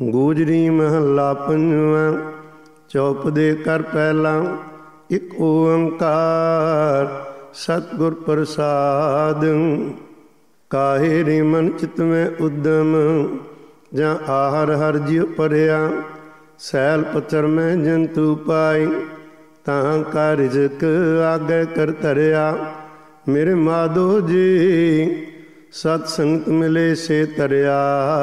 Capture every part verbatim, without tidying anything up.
ਗੂਜਰੀ ਮਹੱਲਾ ਪੰਜਵਾਂ। ਚੌਪ ਦੇ ਕਰ ਪਹਿਲਾ ਇੱਕ ਓੰਕਾਰ ਸਤਿਗੁਰ ਪ੍ਰਸਾਦ। ਕਾਹੇ ਰੇ ਮਨ ਚਿਤ ਮੈਂ ਉਦਮ ਜਾਂ ਆਹਰ ਹਰ ਜਿਉ ਭਰਿਆ। ਸੈਲ ਪੱਥਰ ਮੈਂ ਜੰਤੂ ਪਾਈ ਤਾਂ ਕਾ ਰਿਜ਼ਕ ਆਗੇ ਕਰ ਧਰਿਆ। ਮੇਰੇ ਮਾਧੋ ਜੀ ਸਤ ਸੰਗਤ ਮਿਲੇ ਸੇ ਤਰਿਆ।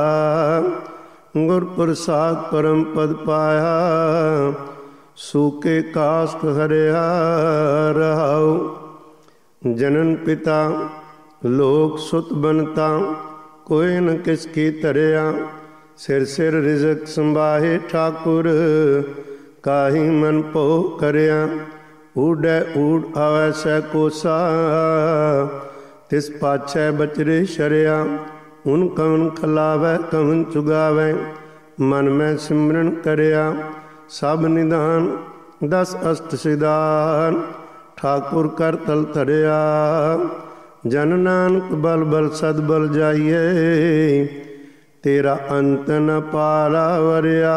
ਗੁਰ ਪ੍ਰਸਾਦ ਪਰਮ ਪਦ ਪਾਇਆ ਸੂਕੇ ਕਾਸਟ ਹਰਿਆ ਰਹਾਉ। ਜਨਨ ਪਿਤਾ ਲੋਕ ਸੁਤ ਬਨਤਾ ਕੋਈ ਨ ਕਿਸ ਕੀ ਧਰਿਆ। ਸਿਰ ਸਿਰ ਰਿਜ਼ਕ ਸੰਭਾਹੇ ਠਾਕੁਰ ਕਾਹੀ ਮਨ ਭੋ ਕਰਿਆ। ਊਡੈ ਊਡ ਆਵੈ ਸੈ ਕੋਸਾ ਤਿਸ ਪਾਛੈ ਬਚਰੇ ਸ਼ਰਿਆ। ਉਨ ਕਵਨ ਖਲਾਵੈ ਕਵਨ ਚੁਗਾਵੈ ਮਨ ਮੈਂ ਸਿਮਰਨ ਕਰਿਆ। ਸਭ ਨਿਧਾਨ ਦਸ ਅਸਟ ਸਿਧਾਨ ਠਾਕੁਰ ਕਰ ਤਲ ਧਰਿਆ। ਜਨ ਨਾਨਕ ਬਲ ਬਲ ਸਦ ਬਲ ਜਾਈਏ ਤੇਰਾ ਅੰਤ ਨ ਪਾਰਾ ਵਰਿਆ।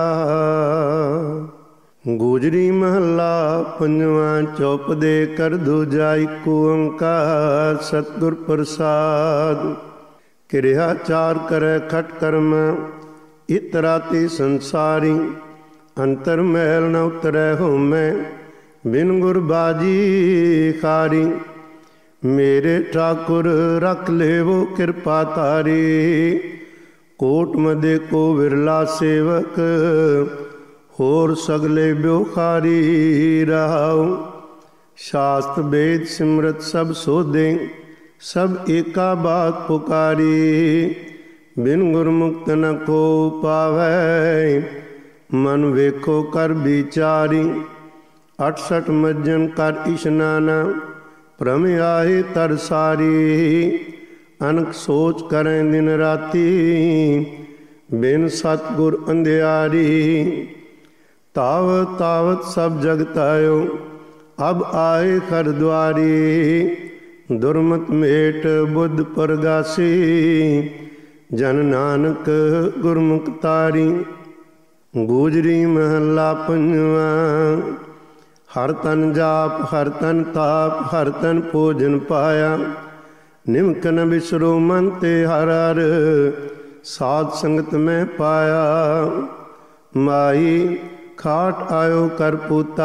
ਗੂਜਰੀ ਮਹੱਲਾ ਪੰਜਵਾਂ। ਚੌਪ ਦੇ ਕਰ ਦੂਜਾ ਇੱਕ ਓੰਕਾਰ ਸਤਿਗੁਰ ਪ੍ਰਸਾਦ। ਕਿਰਿਆ ਚਾਰ ਕਰੈ ਖਟ ਕਰਮ ਇਤਰਾਤੀ ਸੰਸਾਰੀ। ਅੰਤਰ ਮਹਿਲ ਨ ਉਤਰੈ ਹੋਮੈ ਬਿਨ ਗੁਰ ਬਾਜੀ ਖਾਰੀ। ਮੇਰੇ ਠਾਕੁਰ ਰਖ ਲੇਵੋ ਕਿਰਪਾ ਤਾਰੀ। ਕੋਟ ਮਦੇ ਕੋ ਵਿਰਲਾ ਸੇਵਕ ਹੋਰ ਸਗਲੇ ਬਿਉਖਾਰੀ ਰਹਾਉ। ਸ਼ਾਸਤ ਵੇਦ ਸਿਮਰਤ ਸਭ ਸੋਧੇ ਸਭ ਏਕਾ ਬਾਤ ਪੁਕਾਰੀ। ਬਿਨ ਗੁਰਮੁਖਤ ਨ ਕੋ ਪਾਵੈ ਮਨ ਵੇਖੋ ਕਰ ਵਿਚਾਰੀ। ਅਠ ਸਠ ਮੱਜਨ ਕਰ ਇਸ਼ਨਾਨ ਭ੍ਰਮ ਆਏ ਤਰ ਸਾਰੀ। ਅਨਕ ਸੋਚ ਕਰੈ ਦਿਨ ਰਾਤੀ ਬਿਨ ਸਤਿਗੁਰ ਅੰਧਿਆਰੀ। ਤਾਵਤ ਤਾਵਤ ਸਭ ਜਗਤ ਆਇਓ ਅਬ ਆਏ ਖਰ ਦੁਆਰੀ। ਦੁਰਮਤ ਮੇਟ ਬੁੱਧ ਪਰਗਾਸੀ ਜਨ ਨਾਨਕ ਗੁਰਮੁਖ ਤਾਰੀ। ਗੂਜਰੀ ਮਹੱਲਾ ਪੰਜਵਾਂ। ਹਰ ਤਨ ਜਾਪ ਹਰ ਤਨ ਤਾਪ ਹਰ ਤਨ ਭੋਜਨ ਪਾਇਆ। ਨਿਮਕ ਨ ਬਿਸਰੋ ਮਨ ਤੇ ਹਰ ਹਰ ਸਾਧ ਸੰਗਤ ਮੈਂ ਪਾਇਆ। ਮਾਈ ਖਾਟ ਆਇਓ ਕਰ ਪੂਤਾ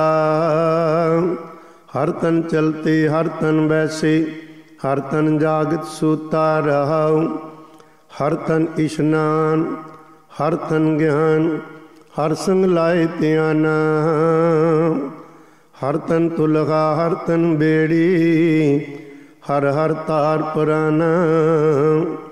ਹਰ ਤਨ ਚਲਤੇ ਹਰ ਤਨ ਬੈਸੇ ਹਰ ਤਨ ਜਾਗਤ ਸੂਤਾ ਰਹਾਉ। ਹਰ ਤਨ ਇਸ਼ਨਾਨ ਹਰ ਤਨ ਗਿਆਨ ਹਰ ਸੰਗ ਲਾਏ ਧਿਆਨਾ। ਹਰ ਤਨ ਤੁਲਗਾ ਹਰ ਤਨ ਬੇੜੀ ਹਰ ਹਰ ਤਾਰ ਪਰਾਨਾ।